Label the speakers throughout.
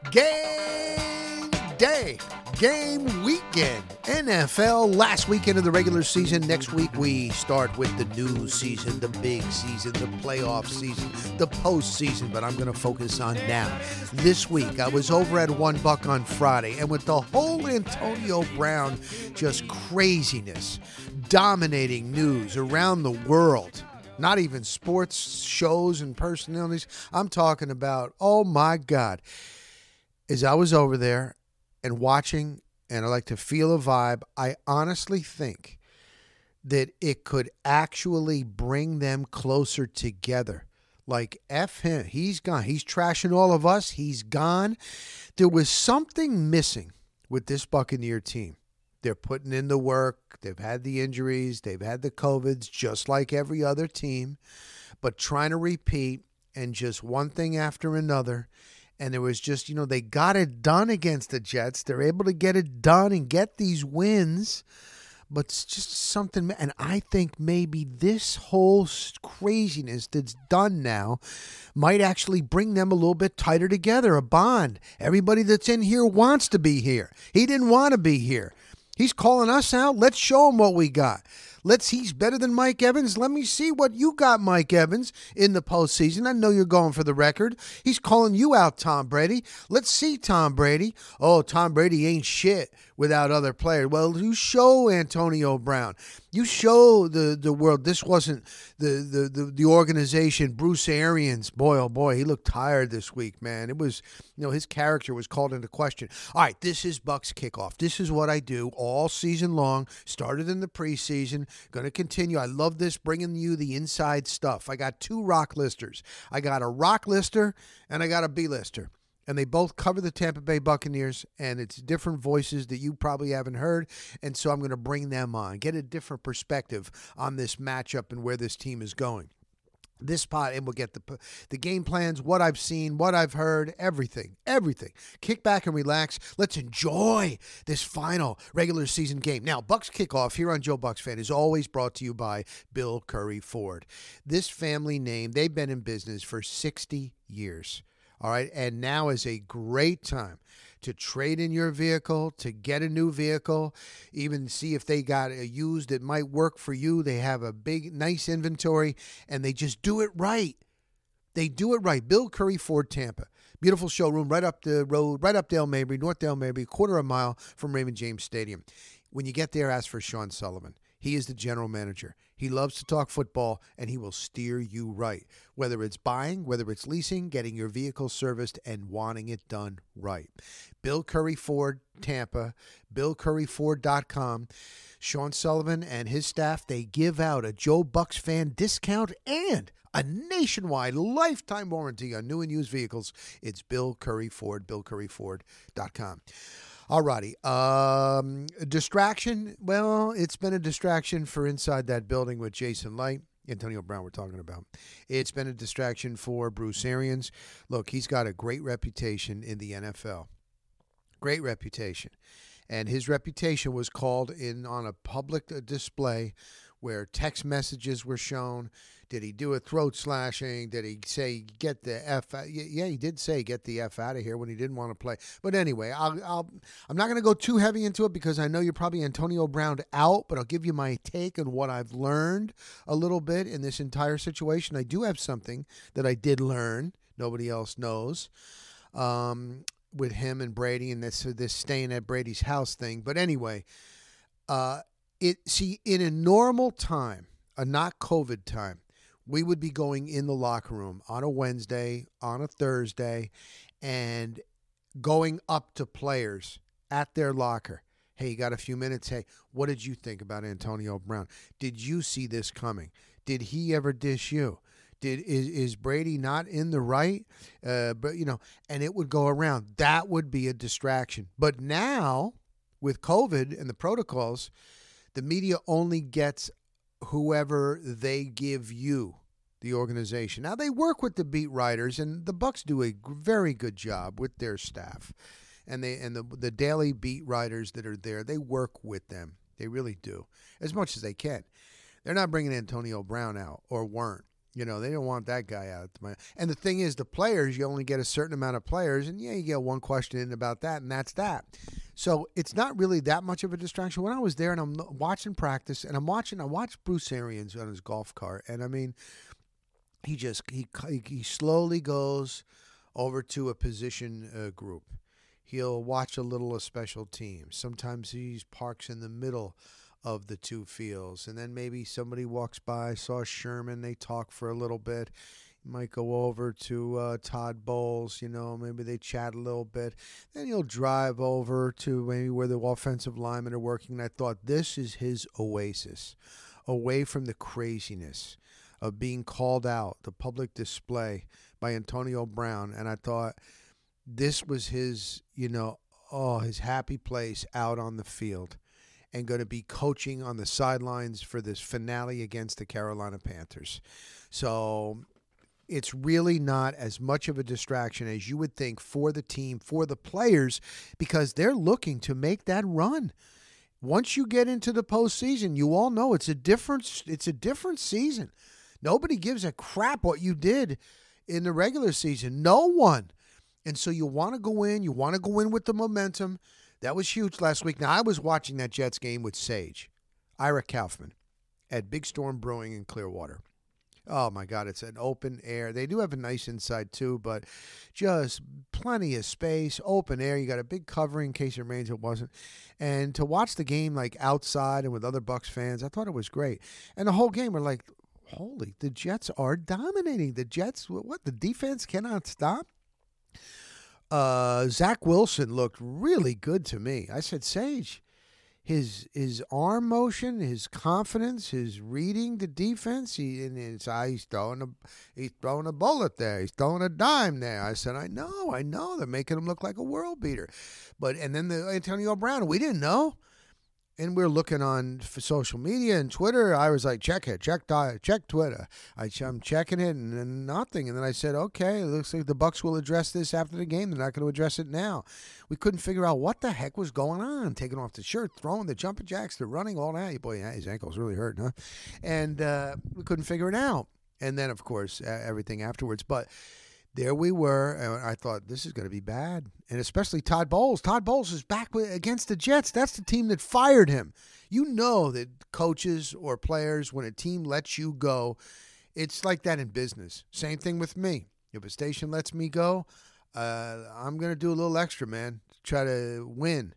Speaker 1: Game day, game weekend, NFL last weekend of the regular season. Next week we start with the new season, the big season, the playoff season, the postseason, but I'm going to focus on now. This week I was over at $1 on Friday, and with the whole Antonio Brown just craziness, dominating news around the world, not even sports shows and personalities, I'm talking about, oh my God. As I was over there and watching, and I like to feel a vibe, I honestly think that it could actually bring them closer together. Like, F him. He's gone. He's trashing all of us. He's gone. There was something missing with this Buccaneer team. They're putting in the work. They've had the injuries. They've had the COVIDs, just like every other team. But trying to repeat, and just one thing after another. And there was just, they got it done against the Jets. They're able to get it done and get these wins. But it's just something. And I think maybe this whole craziness that's done now might actually bring them a little bit tighter together, a bond. Everybody that's in here wants to be here. He didn't want to be here. He's calling us out. Let's show him what we got. He's better than Mike Evans. Let me see what you got, Mike Evans, in the postseason. I know you're going for the record. He's calling you out, Tom Brady. Let's see Tom Brady. Oh, Tom Brady ain't shit without other players. Well, you show Antonio Brown. You show the world this wasn't the organization. Bruce Arians, boy, oh boy, he looked tired this week, man. It was, his character was called into question. All right, this is Bucs kickoff. This is what I do all season long. Started in the preseason. Going to continue. I love this, bringing you the inside stuff. I got two rock listers. I got a rock lister and I got a B-lister. And they both cover the Tampa Bay Buccaneers, and it's different voices that you probably haven't heard. And so I'm going to bring them on, get a different perspective on this matchup and where this team is going. This pot, and we'll get the game plans, what I've seen, what I've heard, everything. Kick back and relax. Let's enjoy this final regular season game. Now, Bucs Kickoff here on Joe Bucs Fan is always brought to you by Bill Curry Ford. This family name, they've been in business for 60 years. All right, and now is a great time to trade in your vehicle, to get a new vehicle, even see if they got a used that might work for you. They have a big, nice inventory, and they just do it right. They do it right. Bill Curry Ford Tampa. Beautiful showroom right up the road, right up Dale Mabry, North Dale Mabry, a quarter of a mile from Raymond James Stadium. When you get there, ask for Sean Sullivan. He is the general manager. He loves to talk football, and he will steer you right. Whether it's buying, whether it's leasing, getting your vehicle serviced, and wanting it done right. Bill Curry Ford, Tampa, BillCurryFord.com. Sean Sullivan and his staff, they give out a Joe Bucs Fan discount and a nationwide lifetime warranty on new and used vehicles. It's Bill Curry Ford, BillCurryFord.com. Alrighty. Distraction. Well, it's been a distraction for inside that building with Jason Light. Antonio Brown we're talking about. It's been a distraction for Bruce Arians. Look, he's got a great reputation in the NFL. Great reputation. And his reputation was called in on a public display where text messages were shown. Did he do a throat slashing? Did he say, get the F out? Yeah, he did say, get the F out of here when he didn't want to play. But anyway, I'm not going to go too heavy into it because I know you're probably Antonio Brown out, but I'll give you my take on what I've learned a little bit in this entire situation. I do have something that I did learn. Nobody else knows. With him and Brady and this staying at Brady's house thing. But anyway, in a normal time, a not COVID time, we would be going in the locker room on a Wednesday, on a Thursday, and going up to players at their locker. Hey, you got a few minutes? Hey, what did you think about Antonio Brown? Did you see this coming? Did he ever dish you? Is Brady not in the right? And it would go around. That would be a distraction. But now, with COVID and the protocols, the media only gets whoever they give you, the organization. Now, they work with the beat writers, and the Bucs do a very good job with their staff. And the daily beat writers that are there, they work with them. They really do, as much as they can. They're not bringing Antonio Brown out, or weren't. They don't want that guy out. And the thing is, the players, you only get a certain amount of players, and you get one question in about that, and that's that. So it's not really that much of a distraction. When I was there and I'm watching practice, and I watched Bruce Arians on his golf cart, and I mean, he slowly goes over to a position group. He'll watch a little of special teams. Sometimes he parks in the middle of the two fields, and then maybe somebody walks by, saw Sherman, they talk for a little bit. He might go over to Todd Bowles, maybe they chat a little bit. Then he'll drive over to maybe where the offensive linemen are working. And I thought, this is his oasis, away from the craziness of being called out, the public display by Antonio Brown. And I thought this was his, his happy place out on the field, and going to be coaching on the sidelines for this finale against the Carolina Panthers. So it's really not as much of a distraction as you would think for the team, for the players, because they're looking to make that run. Once you get into the postseason, you all know it's a different season. Nobody gives a crap what you did in the regular season. No one. And so you want to go in. You want to go in with the momentum. That was huge last week. Now, I was watching that Jets game with Sage, Ira Kaufman, at Big Storm Brewing in Clearwater. Oh, my God, it's an open air. They do have a nice inside, too, but just plenty of space, open air. You got a big covering in case it rains. It wasn't. And to watch the game, like, outside and with other Bucs fans, I thought it was great. And the whole game, we're like, holy, the Jets are dominating. The Jets, the defense cannot stop? Zach Wilson looked really good to me. I said, Sage, his arm motion, his confidence, his reading the defense, he's throwing a bullet there. He's throwing a dime there. I said, I know. They're making him look like a world beater. And then the Antonio Brown, we didn't know. And we're looking on social media and Twitter. I was like, check Twitter. I'm checking it and nothing. And then I said, okay, it looks like the Bucs will address this after the game. They're not going to address it now. We couldn't figure out what the heck was going on. Taking off the shirt, throwing the jumping jacks, the running, all that. Boy, his ankle's really hurting, huh? And we couldn't figure it out. And then, of course, everything afterwards. But there we were, and I thought, this is going to be bad. And especially Todd Bowles. Todd Bowles is back against the Jets. That's the team that fired him. You know that coaches or players, when a team lets you go, it's like that in business. Same thing with me. If a station lets me go, I'm going to do a little extra, man, to try to win,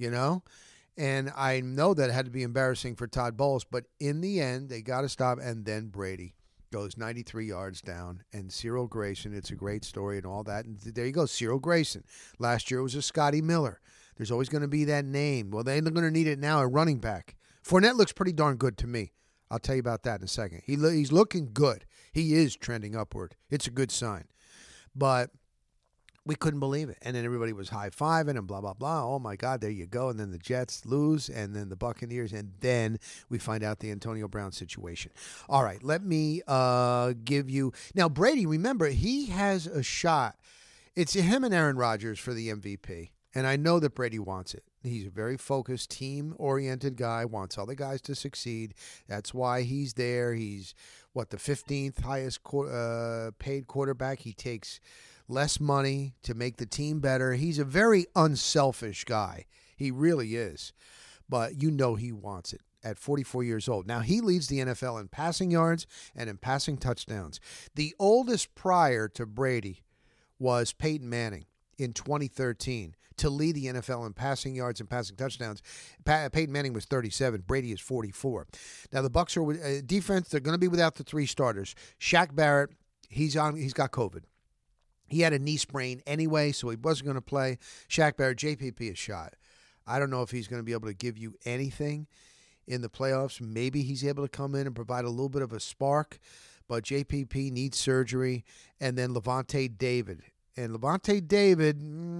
Speaker 1: And I know that it had to be embarrassing for Todd Bowles, but in the end, they got to stop, and then Brady goes 93 yards down, and Cyril Grayson, it's a great story and all that. And there you go, Cyril Grayson. Last year it was a Scotty Miller. There's always going to be that name. Well, they're going to need it now, a running back. Fournette looks pretty darn good to me. I'll tell you about that in a second. He's looking good. He is trending upward. It's a good sign. But we couldn't believe it. And then everybody was high-fiving and blah, blah, blah. Oh, my God, there you go. And then the Jets lose, and then the Buccaneers, and then we find out the Antonio Brown situation. All right, let me give you – now, Brady, remember, he has a shot. It's him and Aaron Rodgers for the MVP, and I know that Brady wants it. He's a very focused, team-oriented guy, wants other guys to succeed. That's why he's there. He's, the 15th highest paid quarterback. He takes – less money to make the team better. He's a very unselfish guy. He really is. But he wants it at 44 years old. Now, he leads the NFL in passing yards and in passing touchdowns. The oldest prior to Brady was Peyton Manning in 2013 to lead the NFL in passing yards and passing touchdowns. Peyton Manning was 37. Brady is 44. Now, the Bucs are defense. They're going to be without the three starters. Shaq Barrett, he's got COVID. He had a knee sprain anyway, so he wasn't going to play. Shaq Barrett, JPP is shot. I don't know if he's going to be able to give you anything in the playoffs. Maybe he's able to come in and provide a little bit of a spark, but JPP needs surgery. And then Levante David. And Levante David,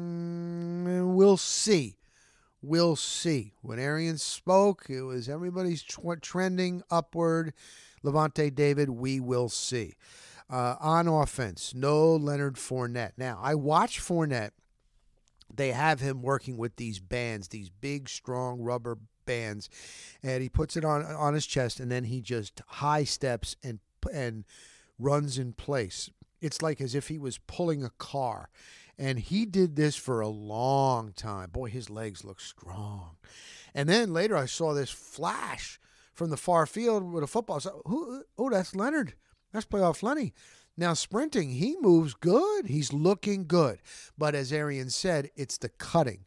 Speaker 1: we'll see. We'll see. When Arians spoke, it was everybody's trending upward. Levante David, we will see. On offense, no Leonard Fournette. Now, I watch Fournette. They have him working with these bands, these big, strong rubber bands, and he puts it on his chest, and then he just high steps and runs in place. It's like as if he was pulling a car. And he did this for a long time. Boy, his legs look strong. And then later I saw this flash from the far field with a football. So, oh, that's Leonard. That's playoff Lenny. Now sprinting, he moves good. He's looking good. But as Arian said, it's the cutting.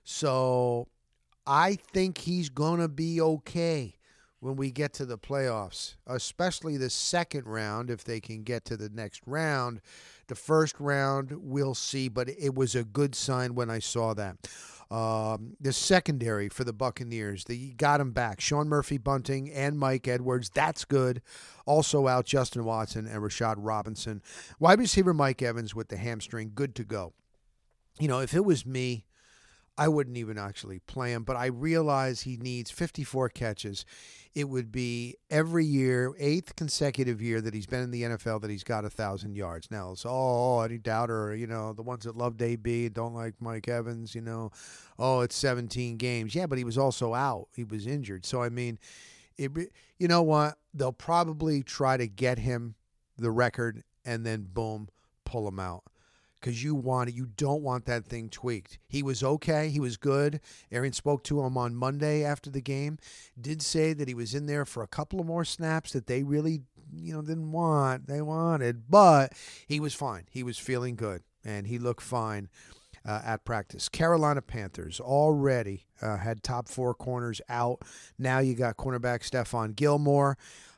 Speaker 1: So I think he's going to be okay when we get to the playoffs, especially the second round if they can get to the next round. The first round, we'll see, but it was a good sign when I saw that. The secondary for the Buccaneers, they got him back. Sean Murphy-Bunting and Mike Edwards, that's good. Also out Justin Watson and Rashad Robinson. Wide receiver Mike Evans with the hamstring, good to go. You know, if it was me, I wouldn't even actually play him, but I realize he needs 54 catches. It would be every year, 8th consecutive year that he's been in the NFL that he's got 1,000 yards. Now, it's, any doubter, the ones that loved AB and don't like Mike Evans, it's 17 games. Yeah, but he was also out. He was injured. So, I mean, you know what? They'll probably try to get him the record and then, boom, pull him out. Because you don't want that thing tweaked. He was okay. He was good. Arian spoke to him on Monday after the game. Did say that he was in there for a couple of more snaps that they really, didn't want. They wanted. But he was fine. He was feeling good. And he looked fine at practice. Carolina Panthers already had top 4 corners out. Now you got cornerback Stephon Gilmore.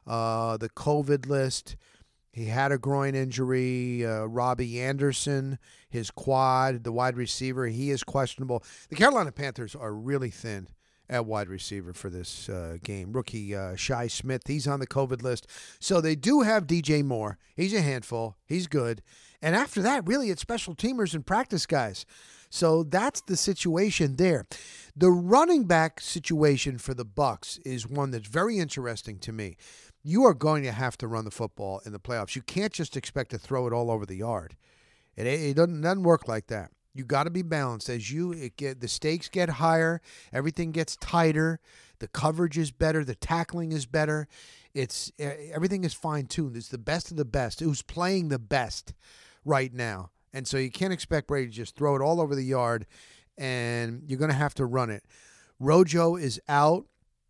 Speaker 1: The COVID list. He had a groin injury. Robbie Anderson, his quad, the wide receiver, he is questionable. The Carolina Panthers are really thin at wide receiver for this game. Rookie Shi Smith, he's on the COVID list. So they do have DJ Moore. He's a handful. He's good. And after that, really, it's special teamers and practice guys. So that's the situation there. The running back situation for the Bucs is one that's very interesting to me. You are going to have to run the football in the playoffs. You can't just expect to throw it all over the yard. It doesn't work like that. You got to be balanced. As the stakes get higher, everything gets tighter, the coverage is better, the tackling is better. Everything is fine-tuned. It's the best of the best. Who's playing the best right now? And so you can't expect Brady to just throw it all over the yard, and you're going to have to run it. Rojo is out.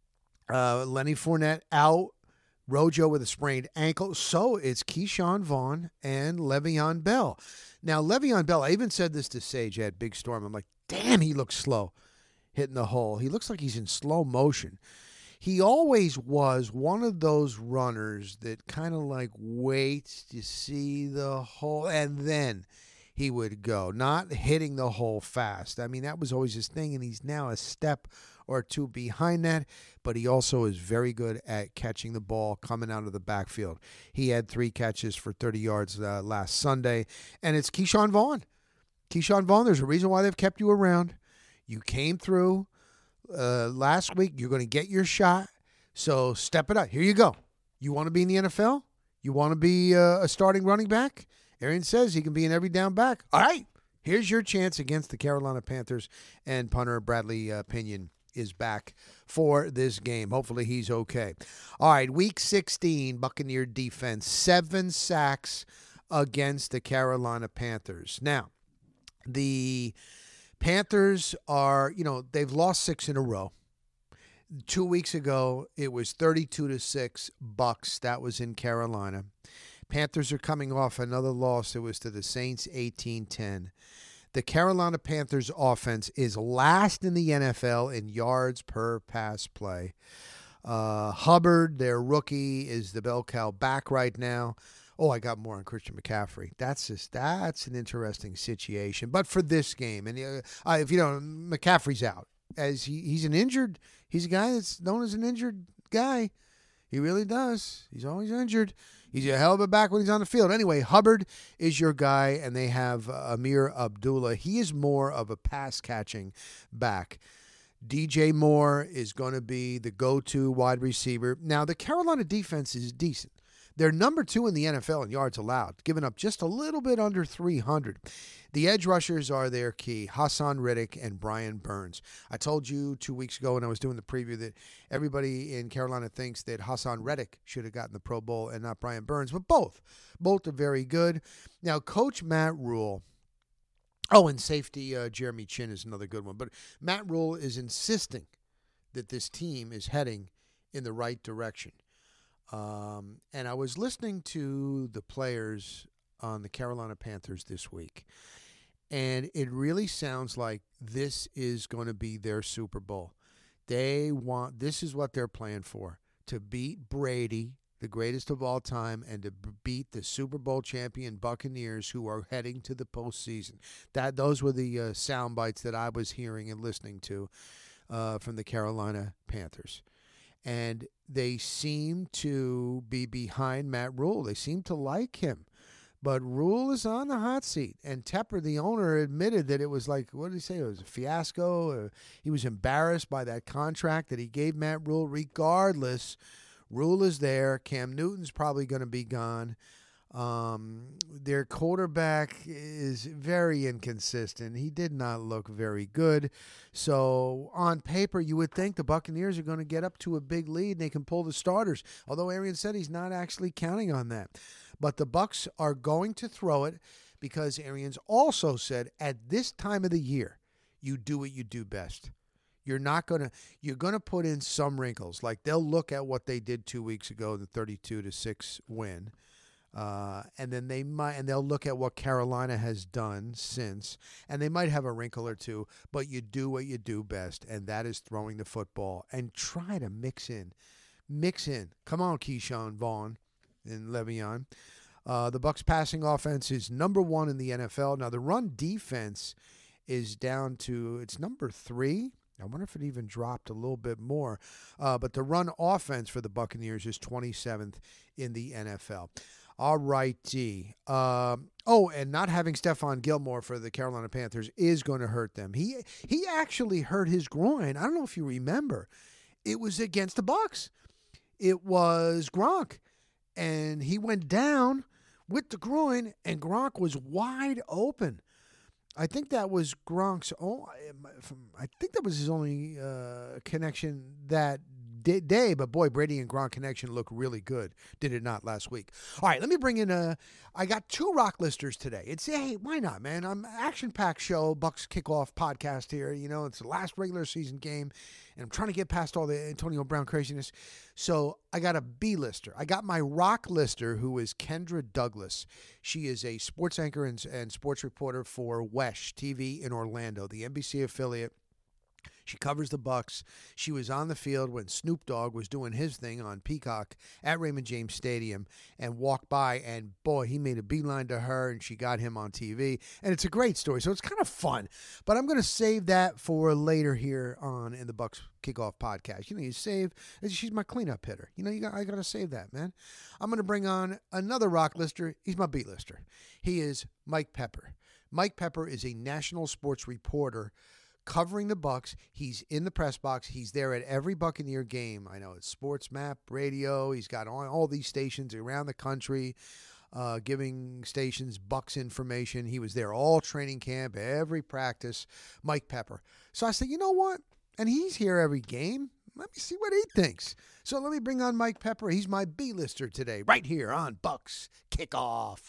Speaker 1: Lenny Fournette out. Rojo with a sprained ankle. So it's Keyshawn Vaughn and Le'Veon Bell. Now, Le'Veon Bell, I even said this to Sage at Big Storm. I'm like, damn, he looks slow hitting the hole. He looks like he's in slow motion. He always was one of those runners that kind of like waits to see the hole and then he would go, not hitting the hole fast. I mean, that was always his thing, and he's now a step or two behind that, but he also is very good at catching the ball coming out of the backfield. He had 3 catches for 30 yards last Sunday, and it's Keyshawn Vaughn. Keyshawn Vaughn, there's a reason why they've kept you around. You came through last week. You're going to get your shot, so step it up. Here you go. You want to be in the NFL? You want to be a starting running back? Arian says he can be an every down back. All right, here's your chance against the Carolina Panthers, and punter Bradley Pinion is back for this game. Hopefully he's okay. All right, Week 16, Buccaneer defense, 7 sacks against the Carolina Panthers. Now, the Panthers are, they've lost 6 in a row. 2 weeks ago, it was 32-6 Bucs. That was in Carolina. Panthers are coming off another loss. It was to the Saints, 18-10. The Carolina Panthers offense is last in the NFL in yards per pass play. Hubbard, their rookie, is the bell cow back right now. Oh, I got more on Christian McCaffrey. That's an interesting situation. But for this game, and if you don't, McCaffrey's out. As he's a guy that's known as an injured guy. He really does. He's always injured. He's a hell of a back when he's on the field. Anyway, Hubbard is your guy, and they have Amir Abdullah. He is more of a pass-catching back. DJ Moore is going to be the go-to wide receiver. Now, the Carolina defense is decent. They're number 2 in the NFL in yards allowed, giving up just a little bit under 300. The edge rushers are their key, Hassan Reddick and Brian Burns. I told you 2 weeks ago when I was doing the preview that everybody in Carolina thinks that Hassan Reddick should have gotten the Pro Bowl and not Brian Burns, but both are very good. Now, Coach Matt Rule, and safety Jeremy Chin is another good one, but Matt Rule is insisting that this team is heading in the right direction. And I was listening to the players on the Carolina Panthers this week, and it really sounds like this is going to be their Super Bowl. This is what they're playing for, to beat Brady, the greatest of all time, and to beat the Super Bowl champion Buccaneers, who are heading to the postseason. Those were the sound bites that I was hearing and listening to from the Carolina Panthers. And they seem to be behind Matt Rule. They seem to like him. But Rule is on the hot seat. And Tepper, the owner, admitted that it was like, what did he say? It was a fiasco. He was embarrassed by that contract that he gave Matt Rule. Regardless, Rule is there. Cam Newton's probably going to be gone. Their quarterback is very inconsistent. He did not look very good. So on paper, you would think the Buccaneers are going to get up to a big lead and they can pull the starters. Although Arians said he's not actually counting on that. But the Bucs are going to throw it because Arians also said at this time of the year, you do what you do best. You're going to put in some wrinkles. Like they'll look at what they did 2 weeks ago, the 32-6 win. And then they'll look at what Carolina has done since, and they might have a wrinkle or two, but you do what you do best, and that is throwing the football and try to mix in. Come on, Keyshawn Vaughn and Le'Veon. The Bucs passing offense is number 1 in the NFL. Now the run defense is down to, it's number 3. I wonder if it even dropped a little bit more. But the run offense for the Buccaneers is 27th in the NFL. All righty. And not having Stephon Gilmore for the Carolina Panthers is going to hurt them. He actually hurt his groin. I don't know if you remember. It was against the Bucs. It was Gronk. And he went down with the groin, and Gronk was wide open. I think that was Gronk's I think that was his only connection that day, but boy, Brady and Gronk connection looked really good. Did it not last week? All right, let me bring in I got 2 rock listers today. Hey, why not, man? I'm action-packed show, Bucs Kickoff podcast here. You know, it's the last regular season game, and I'm trying to get past all the Antonio Brown craziness. So I got a B-lister. I got my rock lister, who is Kendra Douglas. She is a sports anchor and sports reporter for WESH TV in Orlando, the NBC affiliate. She covers the Bucs. She was on the field when Snoop Dogg was doing his thing on Peacock at Raymond James Stadium and walked by, and boy, he made a beeline to her, and she got him on TV. And it's a great story, so it's kind of fun. But I'm going to save that for later here on in the Bucs Kickoff podcast. You know, she's my cleanup hitter. You know, I got to save that, man. I'm going to bring on another rock lister. He's my beat lister. He is Mike Pepper. Mike Pepper is a national sports reporter covering the Bucs. He's in the press box. He's there at every Buccaneer game. I know it's Sports Map Radio. He's got all these stations around the country, giving stations Bucs information. He was there all training camp, every practice. Mike Pepper. So I said, you know what? And he's here every game. Let me see what he thinks. So let me bring on Mike Pepper. He's my B-lister today, right here on Bucs Kickoff.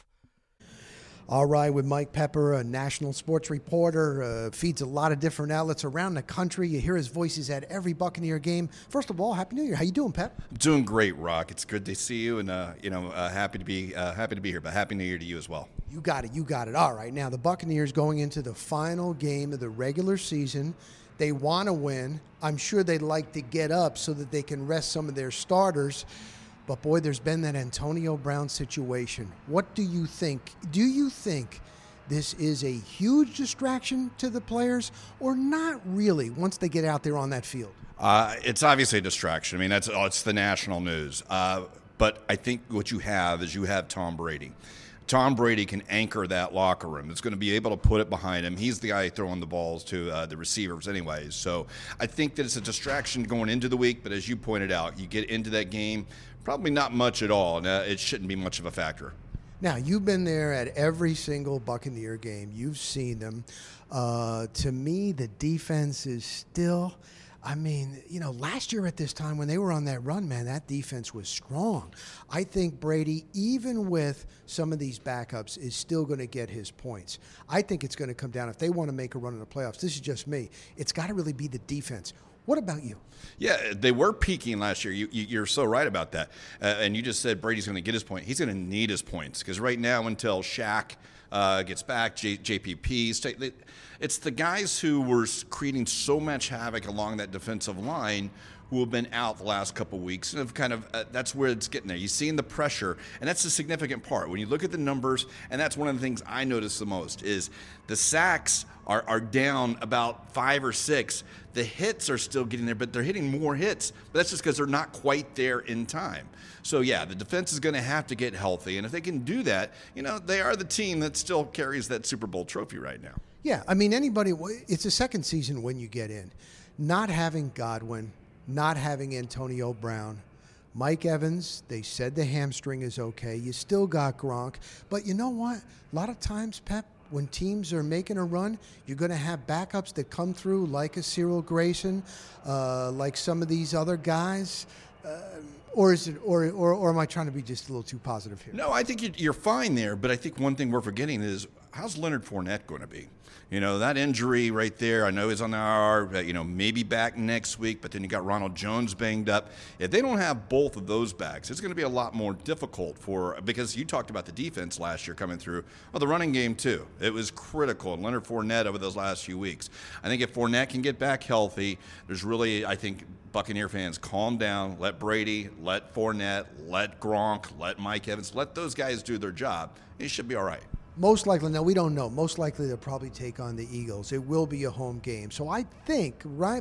Speaker 1: All right, with Mike Pepper, a national sports reporter, feeds a lot of different outlets around the country. You hear his voices at every Buccaneer game. First of all, Happy New Year. How you doing, Pep?
Speaker 2: I'm doing great, Rock. It's good to see you, and happy to be here. But Happy New Year to you as well.
Speaker 1: You got it. All right, now the Buccaneers going into the final game of the regular season. They want to win. I'm sure they'd like to get up so that they can rest some of their starters. But, boy, there's been that Antonio Brown situation. What do you think? Do you think this is a huge distraction to the players or not really once they get out there on that field?
Speaker 2: It's obviously a distraction. I mean, it's the national news. But I think what you have is Tom Brady. Tom Brady can anchor that locker room. It's going to be able to put it behind him. He's the guy throwing the balls to the receivers anyways. So I think that it's a distraction going into the week, but as you pointed out, you get into that game, probably not much at all, and it shouldn't be much of a factor.
Speaker 1: Now, you've been there at every single Buccaneer game. You've seen them. To me, the defense is still, last year at this time when they were on that run, man, that defense was strong. I think Brady, even with some of these backups, is still going to get his points. I think it's going to come down, if they want to make a run in the playoffs, this is just me, it's got to really be the defense. What about you?
Speaker 2: Yeah, they were peaking last year. You're so right about that. And you just said Brady's going to get his point. He's going to need his points because right now until Shaq gets back, JPP, it's the guys who were creating so much havoc along that defensive line who have been out the last couple of weeks, and have kind of that's where it's getting there. You're seeing the pressure, and that's the significant part. When you look at the numbers, and that's one of the things I notice the most, is the sacks are down about 5 or 6. The hits are still getting there, but they're hitting more hits. But that's just because they're not quite there in time. So, yeah, the defense is going to have to get healthy, and if they can do that, they are the team that still carries that Super Bowl trophy right now.
Speaker 1: Yeah, it's a second season when you get in. Not having Godwin, not having Antonio Brown, Mike Evans, they said the hamstring is okay. You still got Gronk. But you know what? A lot of times, Pep, when teams are making a run, you're going to have backups that come through like a Cyril Grayson, like some of these other guys. Or am I trying to be just a little too positive here?
Speaker 2: No, I think you're fine there, but I think one thing we're forgetting is how's Leonard Fournette going to be? That injury right there, I know he's on the IR, maybe back next week, but then you got Ronald Jones banged up. If they don't have both of those backs, it's going to be a lot more difficult because you talked about the defense last year coming through. Well, the running game too. It was critical. Leonard Fournette over those last few weeks. I think if Fournette can get back healthy, there's really, I think, Buccaneer fans, calm down, let Brady, let Fournette, let Gronk, let Mike Evans, let those guys do their job. He should be all right.
Speaker 1: Most likely, no, we don't know. Most likely they'll probably take on the Eagles. It will be a home game. So I think,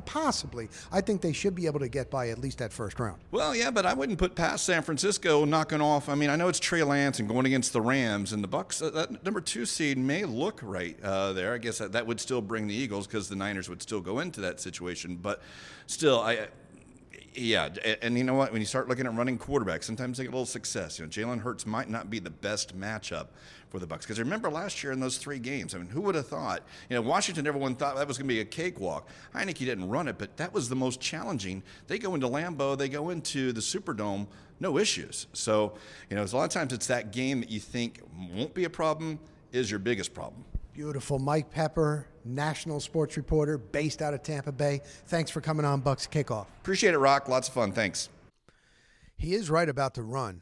Speaker 1: I think they should be able to get by at least that first round.
Speaker 2: Well, yeah, but I wouldn't put past San Francisco knocking off. I know it's Trey Lance and going against the Rams, and the Bucs, that number 2 seed may look right there. I guess that would still bring the Eagles because the Niners would still go into that situation. But still, yeah, and you know what? When you start looking at running quarterbacks, sometimes they get a little success. Jalen Hurts might not be the best matchup for the Bucs. Because remember last year in those 3 games, who would have thought? Washington, everyone thought that was going to be a cakewalk. Heineke didn't run it, but that was the most challenging. They go into Lambeau, they go into the Superdome, no issues. So, a lot of times it's that game that you think won't be a problem is your biggest problem.
Speaker 1: Beautiful. Mike Pepper, national sports reporter based out of Tampa Bay. Thanks for coming on Bucs Kickoff.
Speaker 2: Appreciate it, Rock. Lots of fun. Thanks.
Speaker 1: He is right about the run.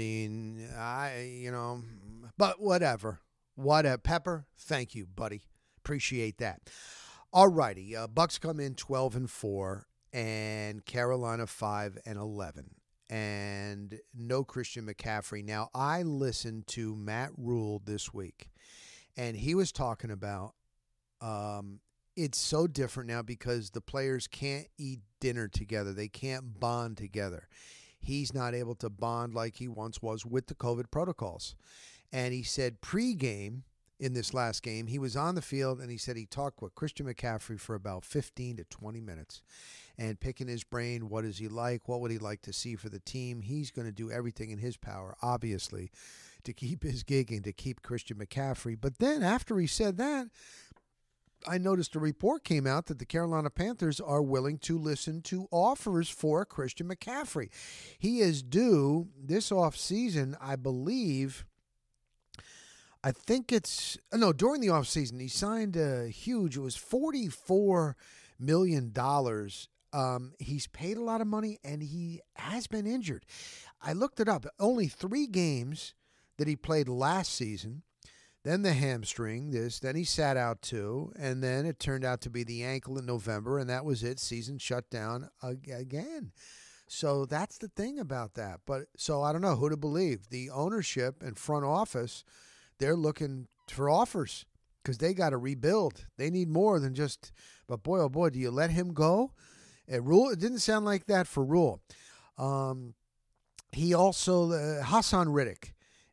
Speaker 1: But whatever. Pepper, thank you, buddy. Appreciate that. All righty. Bucs come in 12-4 and Carolina 5-11. And no Christian McCaffrey. Now, I listened to Matt Rule this week. And he was talking about it's so different now because the players can't eat dinner together. They can't bond together. He's not able to bond like he once was with the COVID protocols. And he said pregame in this last game, he was on the field and he said he talked with Christian McCaffrey for about 15 to 20 minutes and picking his brain. What does he like? What would he like to see for the team? He's going to do everything in his power, obviously, to keep his gig and to keep Christian McCaffrey. But then after he said that, I noticed a report came out that the Carolina Panthers are willing to listen to offers for Christian McCaffrey. He is due this offseason, I believe. During the offseason, he signed a huge, it was $44 million. He's paid a lot of money, and he has been injured. I looked it up. Only 3 games that he played last season, then the hamstring, then he sat out 2, and then it turned out to be the ankle in November, and that was it. Season shut down again. So that's the thing about that. So I don't know who to believe. The ownership and front office, they're looking for offers because they got to rebuild. They need more than just, but boy, oh boy, do you let him go? It didn't sound like that for Rule. He also, Hassan Riddick,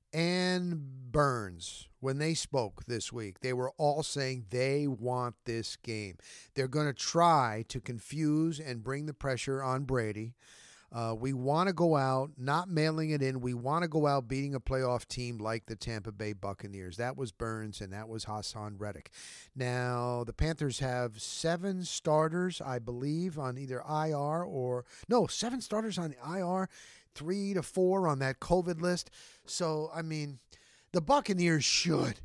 Speaker 1: and Burns, when they spoke this week, they were all saying they want this game. They're going to try to confuse and bring the pressure on Brady. We want to go out, not mailing it in. We want to go out beating a playoff team like the Tampa Bay Buccaneers. That was Burns, and that was Hassan Reddick. Now, the Panthers have 7 starters, I believe, on either IR or – no, 7 starters on the IR, 3 to 4 on that COVID list. So, I mean, the Buccaneers should,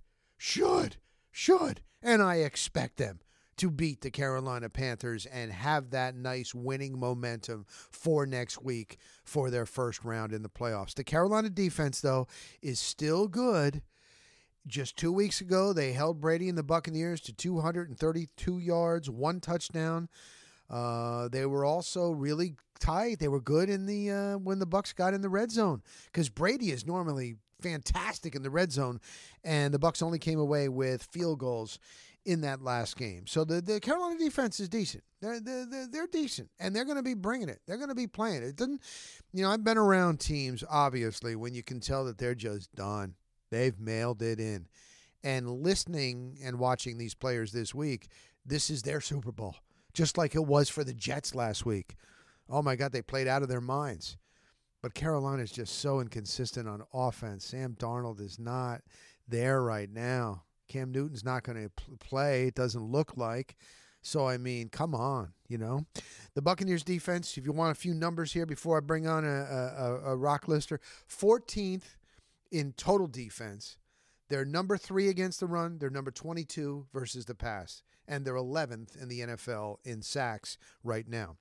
Speaker 1: and I expect them to beat the Carolina Panthers and have that nice winning momentum for next week for their first round in the playoffs. The Carolina defense, though, is still good. Just 2 weeks ago, they held Brady and the Buccaneers to 232 yards, 1 touchdown. They were also really tight. They were good in the when the Bucs got in the red zone, because Brady is normally fantastic in the red zone, and the Bucs only came away with field goals in that last game. So the Carolina defense is decent. They're decent, and they're going to be bringing it. They're going to be playing it. It doesn't, I've been around teams, obviously, when you can tell that they're just done. They've mailed it in. And listening and watching these players this week, this is their Super Bowl, just like it was for the Jets last week. Oh, my God, they played out of their minds. But Carolina is just so inconsistent on offense. Sam Darnold is not there right now. Cam Newton's not going to play. It doesn't look like. So, I mean, come on, The Buccaneers defense, if you want a few numbers here before I bring on a rock lister, 14th in total defense. They're number 3 against the run. They're number 22 versus the pass. And they're 11th in the NFL in sacks right now.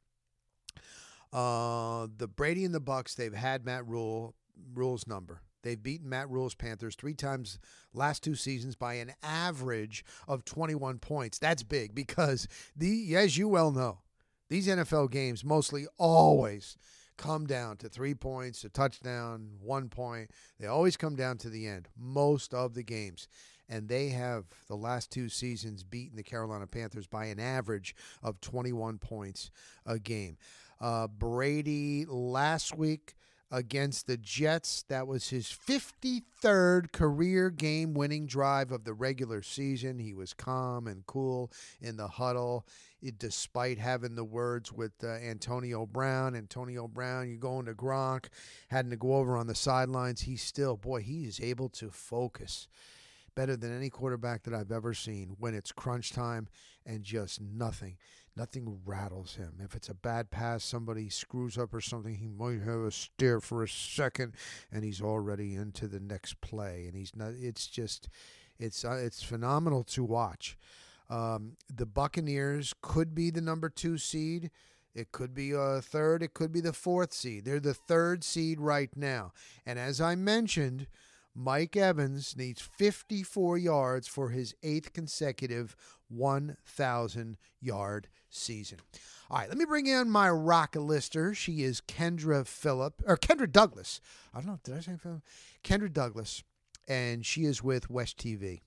Speaker 1: The Brady and the Bucs, they've had Matt Rule's number. They've beaten Matt Rule's Panthers 3 times last 2 seasons by an average of 21 points. That's big because, as you well know, these NFL games mostly always come down to 3 points, a touchdown, 1 point. They always come down to the end, most of the games. And they have, the last 2 seasons, beaten the Carolina Panthers by an average of 21 points a game. Brady last week against the Jets, that was his 53rd career game-winning drive of the regular season. He was calm and cool in the huddle, despite having the words with Antonio Brown. Antonio Brown, you're going to Gronk, having to go over on the sidelines. He is able to focus better than any quarterback that I've ever seen when it's crunch time, and just nothing rattles him. If it's a bad pass, somebody screws up or something, he might have a stare for a second, and he's already into the next play. And he's not. It's phenomenal to watch. The Buccaneers could be the number 2 seed. It could be a 3rd. It could be the 4th seed. They're the 3rd seed right now. And as I mentioned, Mike Evans needs 54 yards for his 8th consecutive 1,000-yard season. All right, let me bring in my rock lister. She is Kendra Douglas. I don't know, did I say Phillip? Kendra Douglas, and she is with West TV.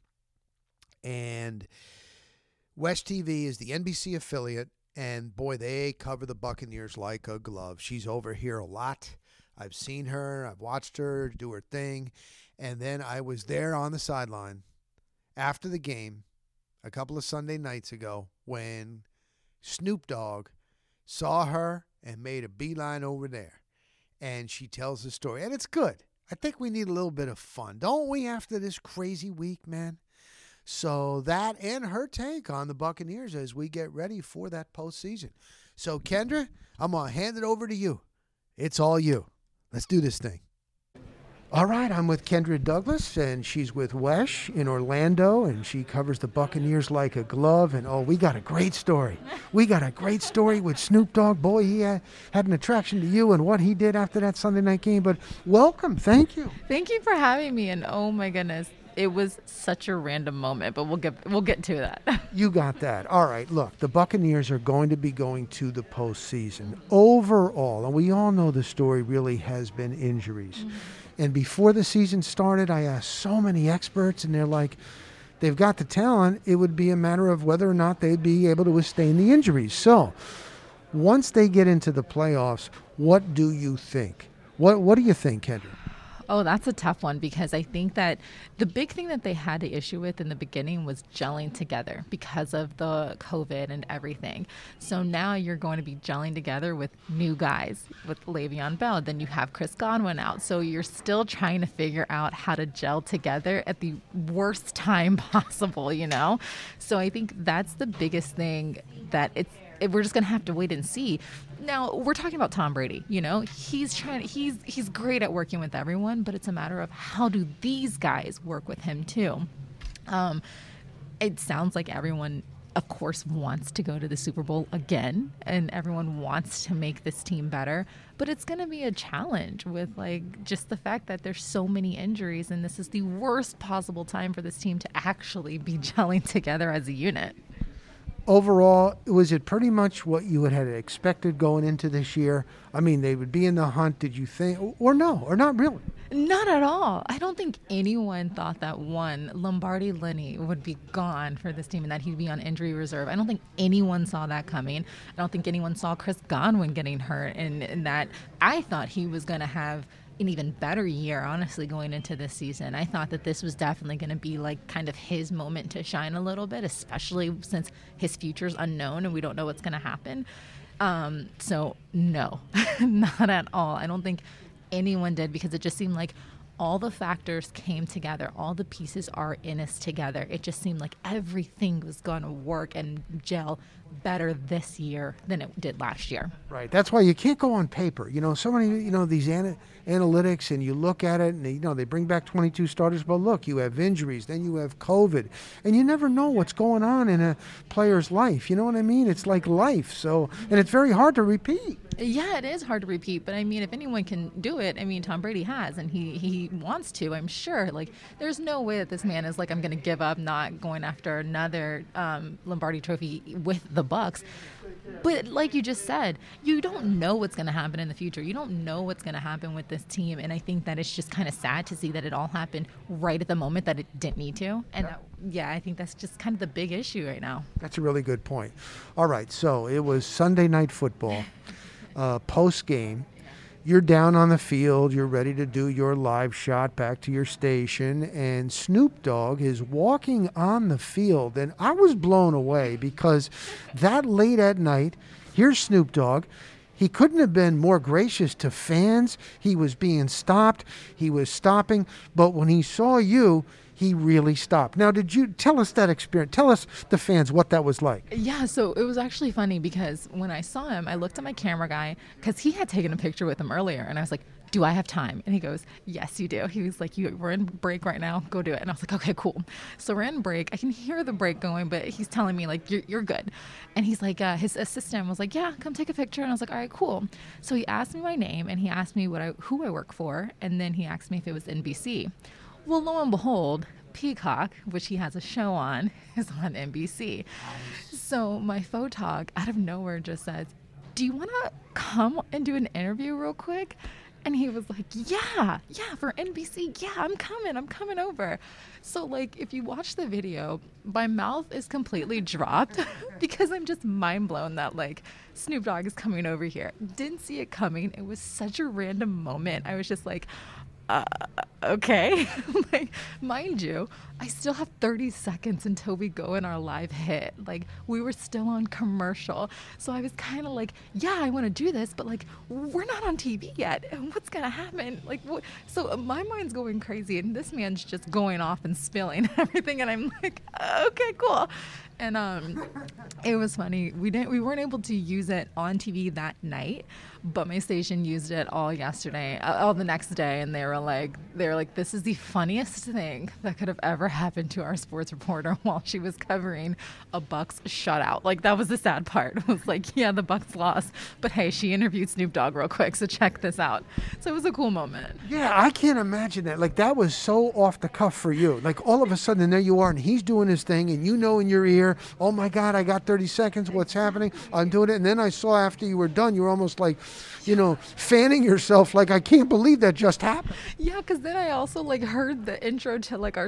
Speaker 1: And West TV is the NBC affiliate, and boy, they cover the Buccaneers like a glove. She's over here a lot. I've seen her. I've watched her do her thing. And then I was there on the sideline after the game a couple of Sunday nights ago when Snoop Dogg saw her and made a beeline over there. And she tells the story. And it's good. I think we need a little bit of fun, don't we, after this crazy week, man? So that and her take on the Buccaneers as we get ready for that postseason. So, Kendra, I'm going to hand it over to you. It's all you. Let's do this thing. All right, I'm with Kendra Douglas, and she's with Wesh in Orlando, and she covers the Buccaneers like a glove. And, we got a great story. We got a great story with Snoop Dogg. Boy, he had an attraction to you and what he did after that Sunday night game. But welcome. Thank you.
Speaker 3: Thank you for having me. And, oh, my goodness, it was such a random moment, but we'll get to that.
Speaker 1: You got that. All right, look, the Buccaneers are going to be going to the postseason. Overall, and we all know the story really has been injuries. Mm-hmm. And before the season started, I asked so many experts, and they're like, they've got the talent. It would be a matter of whether or not they'd be able to withstand the injuries. So once they get into the playoffs, what do you think? What do you think, Kendra?
Speaker 3: Oh, that's a tough one because I think that the big thing that they had the issue with in the beginning was gelling together because of the COVID and everything. So now you're going to be gelling together with new guys, with Le'Veon Bell. Then you have Chris Godwin out. So you're still trying to figure out how to gel together at the worst time possible, you know? So I think that's the biggest thing that we're just going to have to wait and see. Now, we're talking about Tom Brady, you know, he's great at working with everyone, but it's a matter of how do these guys work with him too. It sounds like everyone, of course, wants to go to the Super Bowl again, and everyone wants to make this team better, but it's going to be a challenge with like just the fact that there's so many injuries, and this is the worst possible time for this team to actually be gelling together as a unit.
Speaker 1: Overall, was it pretty much what you had expected going into this year? I mean, they would be in the hunt, did you think? Or no, or not really?
Speaker 3: Not at all. I don't think anyone thought that Lombardi Lenny would be gone for this team and that he'd be on injury reserve. I don't think anyone saw that coming. I don't think anyone saw Chris Godwin getting hurt, and that I thought he was going to have an even better year, honestly, going into this season. I thought that this was definitely going to be like kind of his moment to shine a little bit, especially since his future's unknown and we don't know what's going to happen. So no, not at all. I don't think anyone did, because it just seemed like all the factors came together. All the pieces are in us together. It just seemed like everything was going to work and gel better this year than it did last year.
Speaker 1: Right. That's why you can't go on paper. You know, so many, these analytics, and you look at it, and they bring back 22 starters, but look, you have injuries, then you have COVID, and you never know what's going on in a player's life. You know what I mean? It's like life. So, and it's very hard to repeat.
Speaker 3: Yeah, it is hard to repeat, but I mean, if anyone can do it, I mean, Tom Brady has, and he wants to, I'm sure. Like, there's no way that this man is like, I'm going to give up not going after another Lombardi trophy with the Bucs. But like you just said, you don't know what's going to happen in the future. You don't know what's going to happen with this team, and I think that it's just kind of sad to see that it all happened right at the moment that it didn't need to. And I think that's just kind of the big issue right now.
Speaker 1: That's a really good point. All right, so it was Sunday Night Football. Post-game, you're down on the field, you're ready to do your live shot back to your station, and Snoop Dogg is walking on the field, and I was blown away because that late at night, here's Snoop Dogg. He couldn't have been more gracious to fans. He was being stopped, he was stopping, but when he saw you, he really stopped. Now, did you tell us that experience? Tell us, the fans, what that was like.
Speaker 3: Yeah, so it was actually funny because when I saw him, I looked at my camera guy because he had taken a picture with him earlier, and I was like, do I have time? And he goes, yes, you do. He was like, we're in break right now. Go do it. And I was like, okay, cool. So we're in break. I can hear the break going, but he's telling me, like, you're good. And he's like, his assistant was like, yeah, come take a picture. And I was like, all right, cool. So he asked me my name, and he asked me who I work for, and then he asked me if it was NBC. Well, lo and behold, Peacock, which he has a show on, is on NBC. So my photog out of nowhere just says, do you want to come and do an interview real quick? And he was like, yeah, for NBC. Yeah, I'm coming over. So like, if you watch the video, my mouth is completely dropped because I'm just mind blown that like Snoop Dogg is coming over here. Didn't see it coming. It was such a random moment. I was just like, okay. Like, mind you, I still have 30 seconds until we go in our live hit. Like, we were still on commercial. So I was kind of like, yeah, I want to do this, but like, we're not on TV yet. And what's going to happen? Like, so my mind's going crazy, and this man's just going off and spilling everything. And I'm like, okay, cool. And it was funny. We weren't able to use it on TV that night, but my station used it all yesterday, all the next day, and they were like, this is the funniest thing that could have ever happened to our sports reporter while she was covering a Bucs shutout. Like, that was the sad part. It was like, yeah, the Bucs lost, but hey, she interviewed Snoop Dogg real quick, so check this out. So it was a cool moment.
Speaker 1: Yeah, I can't imagine that. Like, that was so off the cuff for you. Like, all of a sudden, there you are, and he's doing his thing, and you know in your ear, oh my God, I got 30 seconds. What's happening? I'm doing it. And then I saw after you were done, you were almost like, fanning yourself like, I can't believe that just happened.
Speaker 3: Yeah, because then I also like heard the intro to like our sports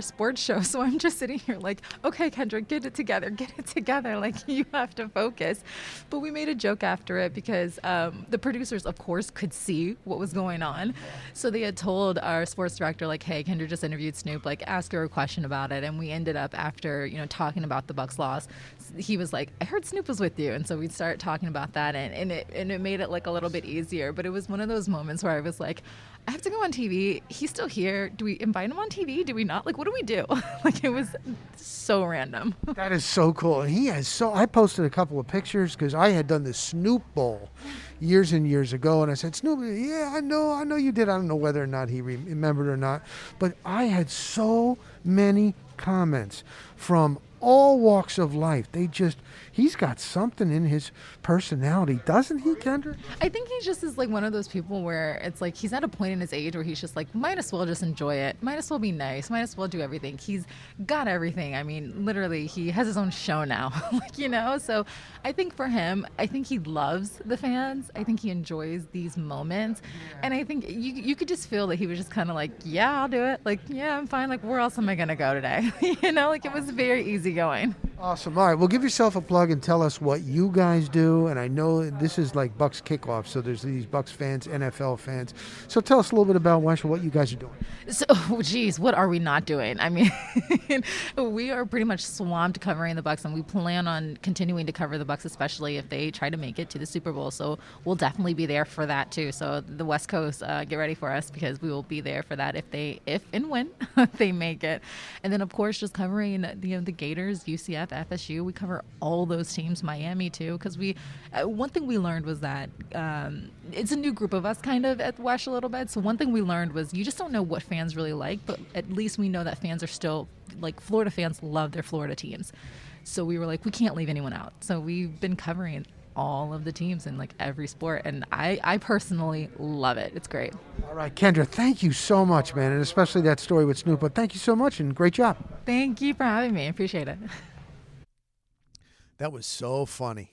Speaker 3: show. So I'm just sitting here like, okay, Kendra, get it together. Like, you have to focus. But we made a joke after it because the producers, of course, could see what was going on. So they had told our sports director, like, hey, Kendra just interviewed Snoop, like, ask her a question about it. And we ended up, after, talking about the Bucks loss, he was like, I heard Snoop was with you. And so we'd start talking about that, and it made it like a little bit easier. But it was one of those moments where I was like, I have to go on TV. He's still here. Do we invite him on TV? Do we not? Like, what do we do? Like, it was so random.
Speaker 1: That is so cool. And I posted a couple of pictures because I had done the Snoop Bowl years and years ago. And I said, Snoop, yeah, I know you did. I don't know whether or not he remembered or not. But I had so many comments from all walks of life. He's got something in his personality, doesn't he, Kendra?
Speaker 3: I think he just is like one of those people where it's like he's at a point in his age where he's just like, might as well just enjoy it. Might as well be nice. Might as well do everything. He's got everything. I mean, literally, he has his own show now, So I think for him, I think he loves the fans. I think he enjoys these moments. Yeah. And I think you could just feel that he was just kind of like, yeah, I'll do it. Like, yeah, I'm fine. Like, where else am I going to go today? Like it was very easygoing.
Speaker 1: Awesome. All right. Well, give yourself a plug and tell us what you guys do. And I know this is like Bucks kickoff, so there's these Bucks fans, NFL fans. So tell us a little bit about what you guys are doing.
Speaker 3: So, what are we not doing? I mean, we are pretty much swamped covering the Bucks, and we plan on continuing to cover the Bucks, especially if they try to make it to the Super Bowl. So we'll definitely be there for that too. So the West Coast, get ready for us because we will be there for that if and when they make it. And then of course just covering the Gators, UCF, FSU. We cover all those teams, Miami too, because one thing we learned was that it's a new group of us kind of at WESH a little bit. So one thing we learned was you just don't know what fans really like, but at least we know that fans are still, like, Florida fans love their Florida teams. So we were like, we can't leave anyone out. So we've been covering all of the teams in like every sport, and I personally love it. It's great.
Speaker 1: All right, Kendra, thank you so much, man, and especially that story with Snoop. But thank you so much, and great job.
Speaker 3: Thank you for having me. I appreciate it.
Speaker 1: That was so funny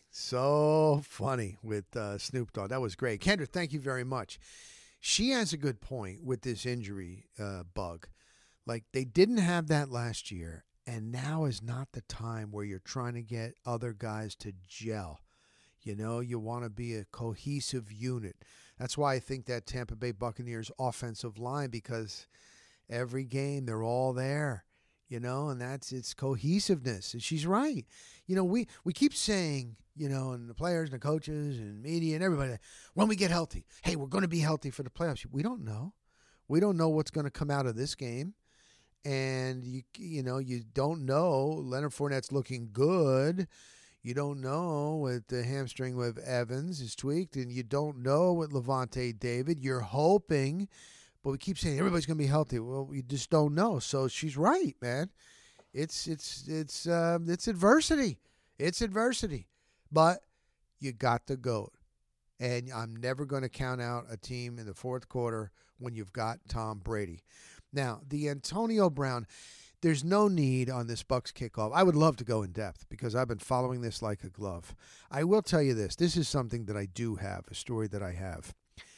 Speaker 1: with Snoop Dogg. That was great. Kendra, thank you very much. She has a good point with this injury bug. Like, they didn't have that last year, and now is not the time where you're trying to get other guys to gel. You want to be a cohesive unit. That's why I think that Tampa Bay Buccaneers offensive line, because every game they're all there, and it's cohesiveness. And she's right. We keep saying, and the players and the coaches and media and everybody, when we get healthy, hey, we're going to be healthy for the playoffs. We don't know. We don't know what's going to come out of this game. And, you don't know. Leonard Fournette's looking good. You don't know what the hamstring with Evans is tweaked, and you don't know what Levante David. You're hoping, but we keep saying everybody's going to be healthy. Well, we just don't know. So she's right, man. It's adversity. It's adversity, but you got the GOAT, and I'm never going to count out a team in the fourth quarter when you've got Tom Brady. Now, the Antonio Brown. There's no need on this Bucks kickoff. I would love to go in depth because I've been following this like a glove. I will tell you this. This is something that I do have, a story that I have.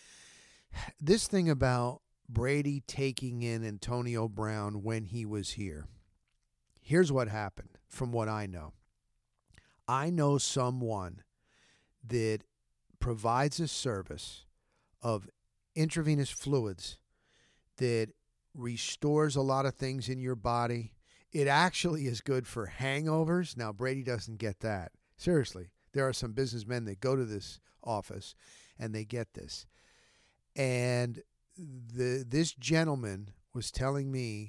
Speaker 1: This thing about Brady taking in Antonio Brown when he was here. Here's what happened from what I know. I know someone that provides a service of intravenous fluids that restores a lot of things in your body. It actually is good for hangovers. Now, Brady doesn't get that. Seriously, there are some businessmen that go to this office and they get this. And this gentleman was telling me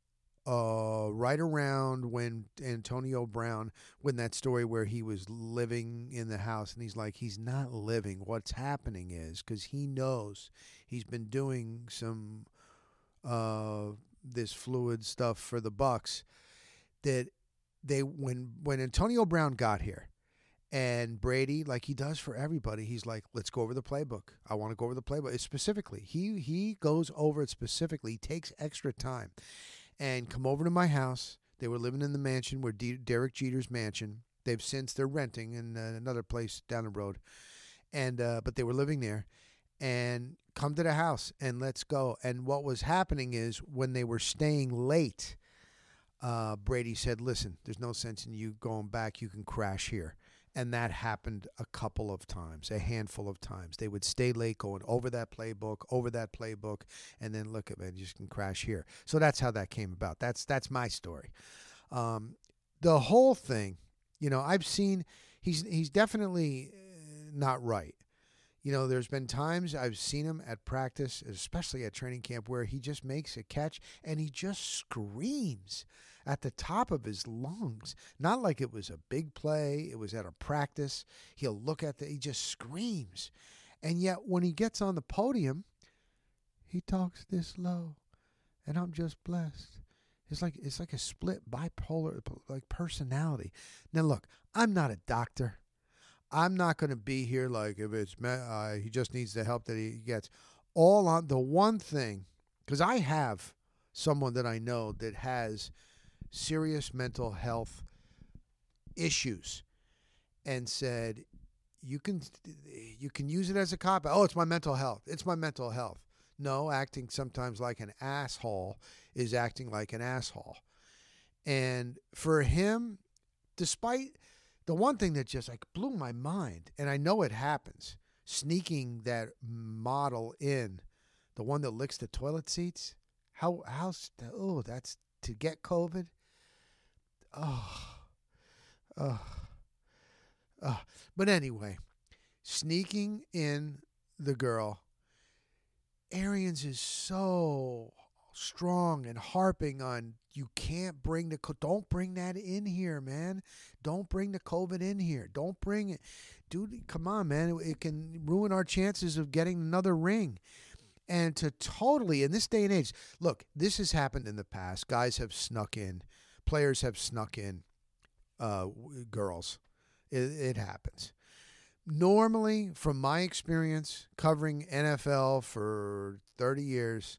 Speaker 1: right around when Antonio Brown, when that story where he was living in the house, and he's like, he's not living. What's happening is, because he knows he's been doing some this fluid stuff for the Bucks, that when Antonio Brown got here, and Brady, like he does for everybody, he's like, let's go over the playbook. I want to go over the playbook. It's specifically, he goes over it specifically. He takes extra time. And come over to my house. They were living in the mansion where Derek Jeter's mansion. They're renting in another place down the road. And but they were living there. And come to the house and let's go. And what was happening is when they were staying late, Brady said, listen, there's no sense in you going back. You can crash here. And that happened a couple of times, a handful of times. They would stay late going over that playbook, and then look at man, you just can crash here. So that's how that came about. That's my story. The whole thing, I've seen he's definitely not right. There's been times I've seen him at practice, especially at training camp, where he just makes a catch and he just screams at the top of his lungs. Not like it was a big play. It was at a practice. He'll look at he just screams. And yet when he gets on the podium, he talks this low. And I'm just blessed. It's like a split bipolar like personality. Now look, I'm not a doctor. I'm not going to be here like if it's he just needs the help that he gets. All on the one thing, because I have someone that I know that has serious mental health issues, and said you can use it as a cop. Oh, it's my mental health. It's my mental health. No, acting sometimes like an asshole is acting like an asshole. And for him, despite the one thing that just like blew my mind, and I know it happens, sneaking that model in, the one that licks the toilet seats. That's to get COVID. But anyway, sneaking in the girl. Arians is so strong and harping on you can't bring don't bring that in here, man. Don't bring the COVID in here. Don't bring it. Dude, come on, man. It can ruin our chances of getting another ring. And to totally, in this day and age, look, this has happened in the past. Guys have snuck in. Players have snuck in girls. It happens. Normally, from my experience covering NFL for 30 years,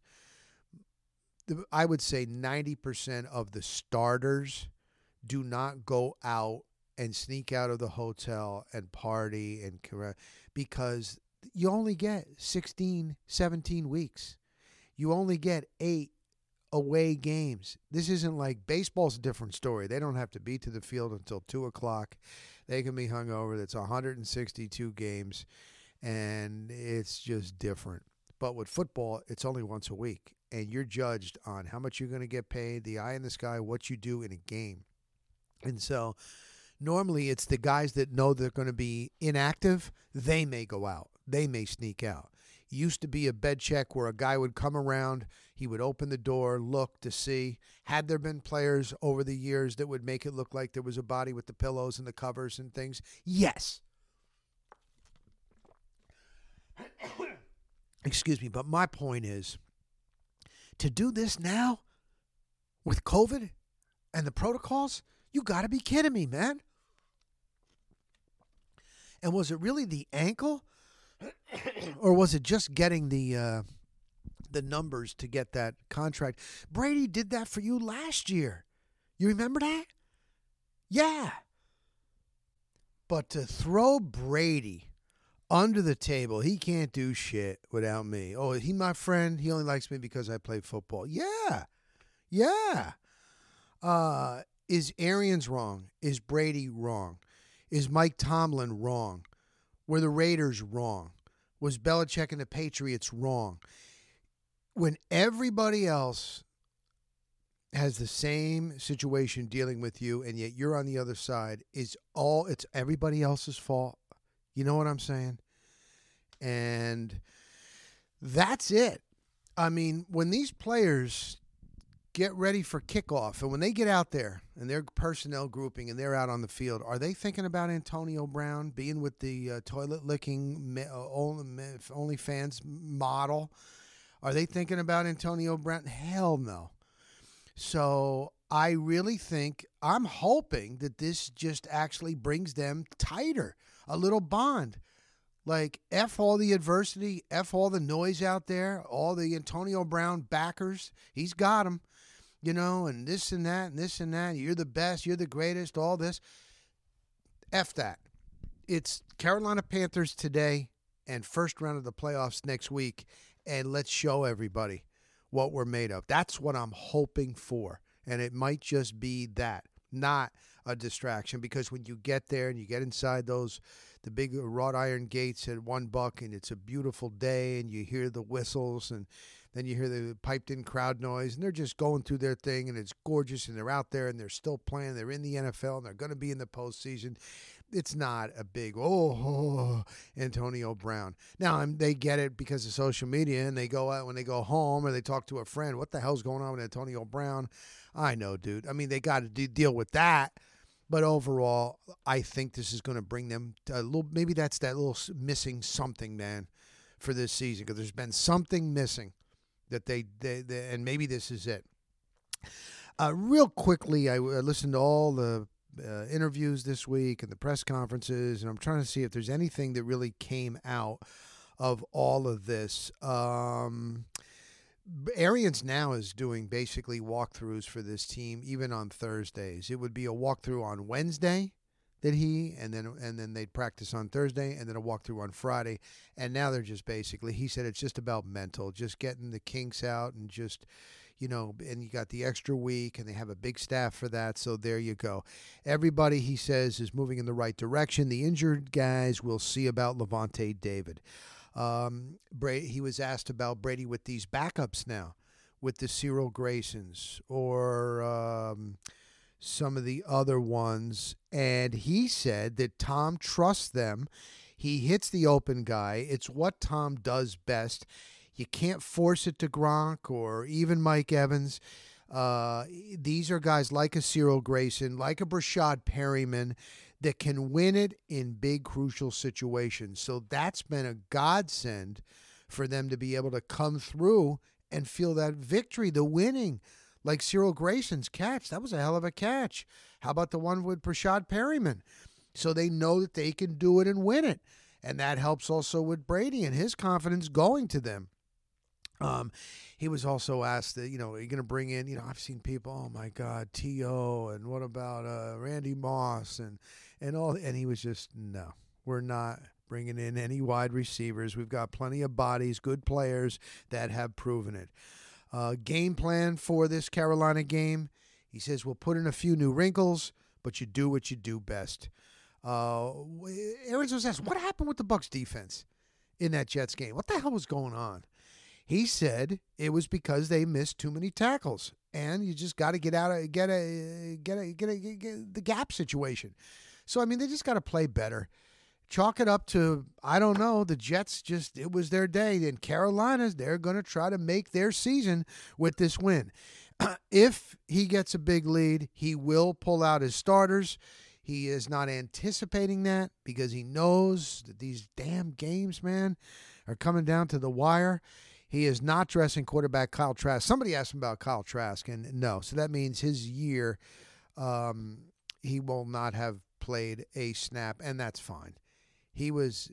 Speaker 1: I would say 90% of the starters do not go out and sneak out of the hotel and party because you only get 16, 17 weeks. You only get 8 away games. This isn't like baseball's a different story. They don't have to be to the field until 2 o'clock. They can be hungover. That's 162 games, and it's just different. But with football, it's only once a week, and you're judged on how much you're going to get paid, the eye in the sky, what you do in a game. And so normally it's the guys that know they're going to be inactive. They may go out. They may sneak out. It used to be a bed check where a guy would come around, he would open the door, look to see. Had there been players over the years that would make it look like there was a body with the pillows and the covers and things? Yes. Excuse me, but my point is, to do this now with COVID and the protocols, you got to be kidding me, man. And was it really the ankle? Or was it just getting the numbers to get that contract? Brady did that for you last year. You remember that? Yeah. But to throw Brady under the table, he can't do shit without me. Oh, he my friend. He only likes me because I play football. Yeah. Yeah. Is Arians wrong? Is Brady wrong? Is Mike Tomlin wrong? Were the Raiders wrong? Was Belichick and the Patriots wrong? When everybody else has the same situation dealing with you, and yet you're on the other side, it's everybody else's fault. You know what I'm saying? And that's it. I mean, when these players get ready for kickoff, and when they get out there and their personnel grouping and they're out on the field, are they thinking about Antonio Brown being with the toilet-licking OnlyFans model? Are they thinking about Antonio Brown? Hell no. So I really think, I'm hoping that this just actually brings them tighter, a little bond. Like, F all the adversity, F all the noise out there, all the Antonio Brown backers, he's got them, and this and that and this and that. You're the best, you're the greatest, all this. F that. It's Carolina Panthers today and first round of the playoffs next week, and let's show everybody what we're made of. That's what I'm hoping for. And it might just be that, not a distraction, because when you get there and you get inside the big wrought iron gates at $1 and it's a beautiful day and you hear the whistles and then you hear the piped in crowd noise and they're just going through their thing and it's gorgeous and they're out there and they're still playing. They're in the NFL and they're going to be in the postseason. It's not a big, Antonio Brown. Now, they get it because of social media, and they go out when they go home or they talk to a friend, what the hell's going on with Antonio Brown? I know, dude. I mean, they got to deal with that. But overall, I think this is going to bring them a little, maybe that's that little missing something, man, for this season, because there's been something missing that they and maybe this is it. Real quickly, I listened to all the interviews this week and the press conferences, and I'm trying to see if there's anything that really came out of all of this. Arians now is doing basically walkthroughs for this team, even on Thursdays. It would be a walkthrough on Wednesday and then they'd practice on Thursday, and then a walkthrough on Friday. And now they're just basically, he said it's just about mental, just getting the kinks out and just, and you got the extra week, and they have a big staff for that. So there you go. Everybody, he says, is moving in the right direction. The injured guys, we'll see about Levante David. He was asked about Brady with these backups now, with the Cyril Graysons or some of the other ones, and he said that Tom trusts them. He hits the open guy. It's what Tom does best. You can't force it to Gronk or even Mike Evans. These are guys like a Cyril Grayson, like a Brashad Perryman, that can win it in big, crucial situations. So that's been a godsend for them to be able to come through and feel that victory, the winning. Like Cyril Grayson's catch, that was a hell of a catch. How about the one with Brashad Perryman? So they know that they can do it and win it. And that helps also with Brady and his confidence going to them. He was also asked that, are you going to bring in, I've seen people, oh my God, T.O. and what about Randy Moss and all, and he was just, no, we're not bringing in any wide receivers. We've got plenty of bodies, good players that have proven it. Game plan for this Carolina game, he says, we'll put in a few new wrinkles, but you do what you do best. Arians was asked, what happened with the Bucs defense in that Jets game? What the hell was going on? He said it was because they missed too many tackles, and you just got to get the gap situation. So, I mean, they just got to play better. Chalk it up to, I don't know, the Jets it was their day. And Carolina's, they're going to try to make their season with this win. If he gets a big lead, he will pull out his starters. He is not anticipating that because he knows that these damn games, man, are coming down to the wire. He is not dressing quarterback Kyle Trask. Somebody asked him about Kyle Trask, and no. So that means his year, he will not have played a snap, and that's fine. He's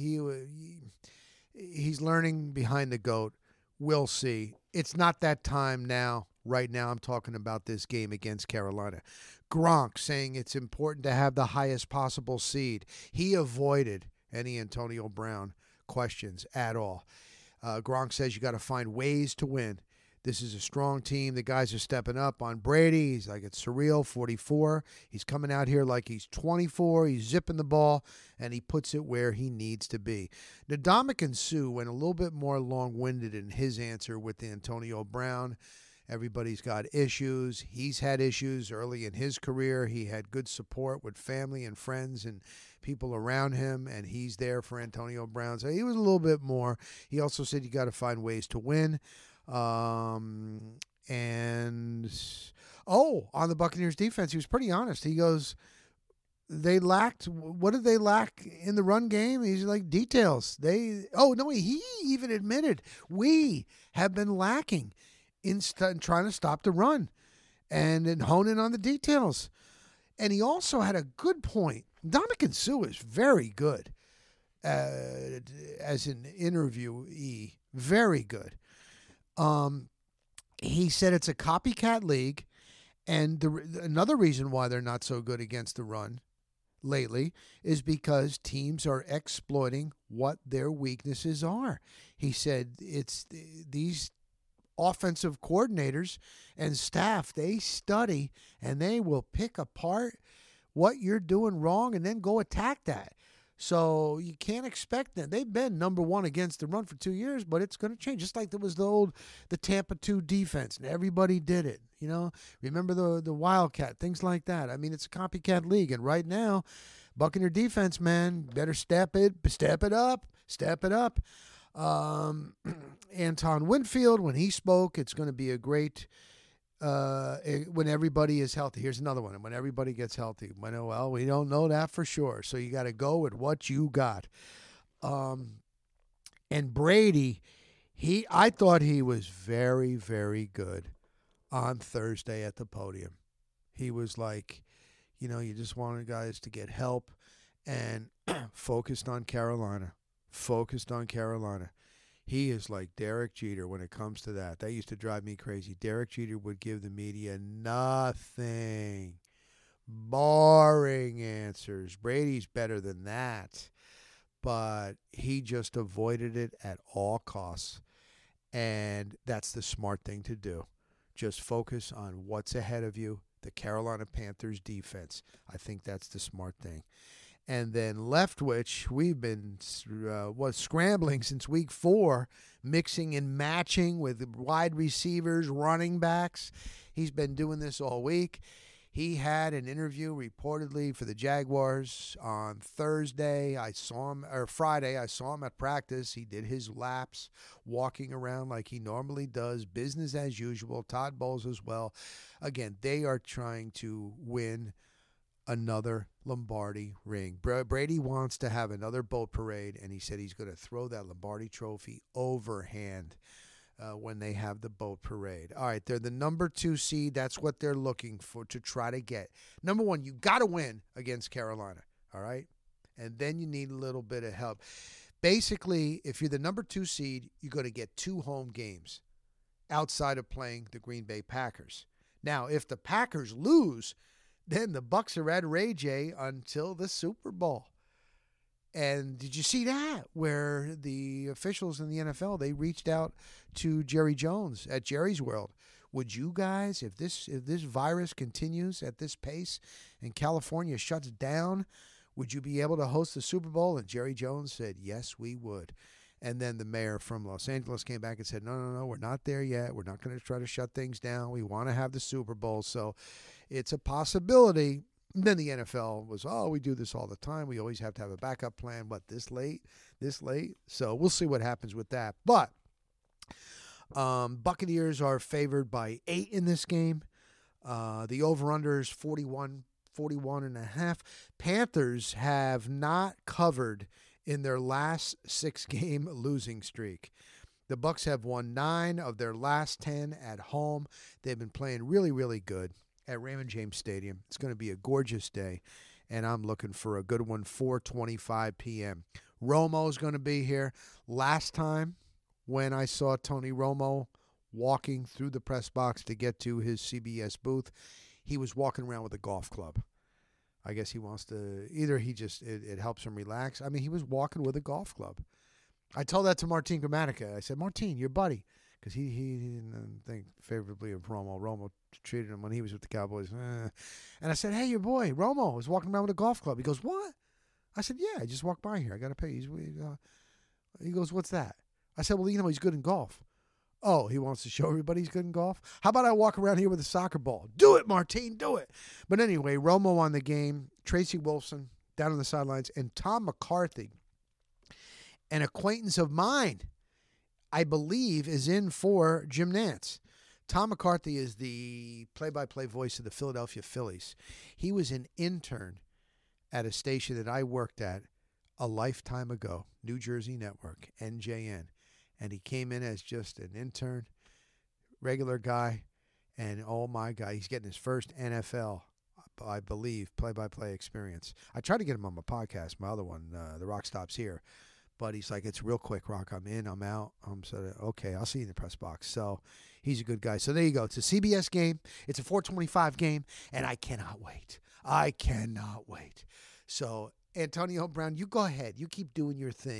Speaker 1: learning behind the goat. We'll see. It's not that time now. Right now, I'm talking about this game against Carolina. Gronk saying it's important to have the highest possible seed. He avoided any Antonio Brown questions at all. Gronk says you got to find ways to win. This is a strong team. The guys are stepping up on Brady. He's like, it's surreal, 44. He's coming out here like he's 24. He's zipping the ball, and he puts it where he needs to be. Ndamukong Suh went a little bit more long-winded in his answer with Antonio Brown. Everybody's got issues. He's had issues early in his career. He had good support with family and friends and people around him, and he's there for Antonio Brown. So he was a little bit more. He also said you got to find ways to win. On the Buccaneers defense, he was pretty honest. He goes, what did they lack in the run game? He's like, details. He even admitted we have been lacking in trying to stop the run and hone in on the details. And he also had a good point. Ndamukong Suh is very good as an interviewee. Very good. He said it's a copycat league, and another reason why they're not so good against the run lately is because teams are exploiting what their weaknesses are. He said it's these offensive coordinators and staff, they study and they will pick apart what you're doing wrong and then go attack that. So you can't expect that. They've been number one against the run for 2 years, but it's going to change. Just like there was the Tampa 2 defense, and everybody did it. Remember the Wildcat, things like that. I mean, it's a copycat league, and right now, Buccaneer defense, man, better step it up. Anton Winfield, when he spoke, it's going to be a great. When everybody is healthy. Here's another one. When everybody gets healthy. Well, we don't know that for sure. So you got to go with what you got. And Brady, I thought he was very, very good on Thursday at the podium. He was like, you just wanted guys to get help and focused on Carolina. He is like Derek Jeter when it comes to that. That used to drive me crazy. Derek Jeter would give the media nothing. Boring answers. Brady's better than that. But he just avoided it at all costs. And that's the smart thing to do. Just focus on what's ahead of you. The Carolina Panthers defense. I think that's the smart thing. And then Leftwich, we've been scrambling since week 4, mixing and matching with wide receivers, running backs. He's been doing this all week. He had an interview reportedly for the Jaguars on Friday. I saw him at practice. He did his laps, walking around like he normally does, business as usual. Todd Bowles as well. Again, they are trying to win another Lombardi ring. Brady wants to have another boat parade, and he said he's going to throw that Lombardi trophy overhand when they have the boat parade. All right, they're the number 2 seed. That's what they're looking for to try to get. Number 1, you got to win against Carolina, all right? And then you need a little bit of help. Basically, if you're the number 2 seed, you're going to get 2 home games outside of playing the Green Bay Packers. Now, if the Packers lose, then the Bucs are at Ray J until the Super Bowl. And did you see that? Where the officials in the NFL, they reached out to Jerry Jones at Jerry's World. Would you guys, if this virus continues at this pace and California shuts down, would you be able to host the Super Bowl? And Jerry Jones said, yes, we would. And then the mayor from Los Angeles came back and said, no, we're not there yet. We're not going to try to shut things down. We want to have the Super Bowl. So it's a possibility. And then the NFL was, we do this all the time. We always have to have a backup plan. But this late? So we'll see what happens with that. But Buccaneers are favored by 8 in this game. The over-under is 41.5. Panthers have not covered in their last 6-game losing streak. The Bucs have won 9 of their last 10 at home. They've been playing really, really good at Raymond James Stadium. It's going to be a gorgeous day, and I'm looking for a good one, 4:25 p.m. Romo's going to be here. Last time when I saw Tony Romo walking through the press box to get to his CBS booth, he was walking around with a golf club. I guess he wants to, it helps him relax. I mean, he was walking with a golf club. I told that to Martin Gramatica. I said, Martin, your buddy, because he didn't think favorably of Romo. Romo treated him when he was with the Cowboys. And I said, hey, your boy, Romo, was walking around with a golf club. He goes, what? I said, yeah, I just walked by here. I got to pay. He goes, what's that? I said, well, he's good in golf. Oh, he wants to show everybody he's good in golf? How about I walk around here with a soccer ball? Do it, Martine, do it. But anyway, Romo on the game, Tracy Wolfson down on the sidelines, and Tom McCarthy, an acquaintance of mine, I believe, is in for Jim Nantz. Tom McCarthy is the play-by-play voice of the Philadelphia Phillies. He was an intern at a station that I worked at a lifetime ago, New Jersey Network, NJN. And he came in as just an intern, regular guy, and oh my God, he's getting his first NFL, I believe, play-by-play experience. I tried to get him on my podcast, my other one, The Rock Stops Here, but he's like, it's real quick, Rock. I'm in, I'm out. Okay, I'll see you in the press box. So he's a good guy. So there you go. It's a CBS game. It's a 4:25 game, and I cannot wait. So Antonio Brown, you go ahead. You keep doing your thing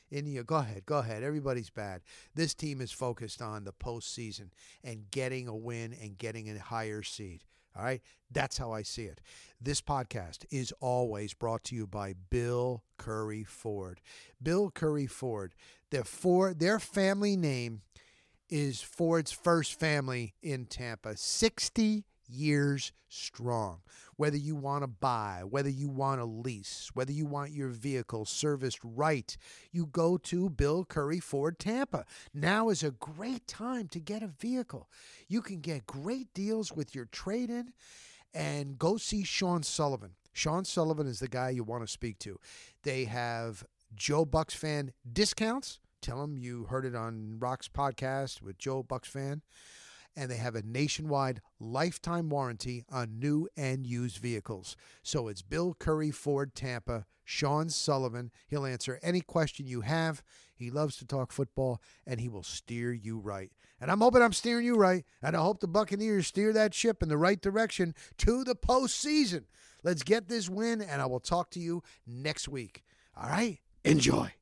Speaker 1: India, go ahead. Everybody's bad. This team is focused on the postseason and getting a win and getting a higher seed. All right? That's how I see it. This podcast is always brought to you by Bill Curry Ford. Bill Curry Ford. Their family name is Ford's first family in Tampa. 60 years strong. Whether you want to buy, whether you want to lease, whether you want your vehicle serviced right, you go to Bill Curry Ford Tampa. Now is a great time to get a vehicle. You can get great deals with your trade-in, and go see Sean Sullivan. Sean Sullivan is the guy you want to speak to. They have Joe Bucks fan discounts. Tell them you heard it on Rock's podcast with Joe Bucks fan. And they have a nationwide lifetime warranty on new and used vehicles. So it's Bill Curry Ford Tampa, Sean Sullivan. He'll answer any question you have. He loves to talk football, and he will steer you right. And I'm hoping I'm steering you right, and I hope the Buccaneers steer that ship in the right direction to the postseason. Let's get this win, and I will talk to you next week. All right? Enjoy.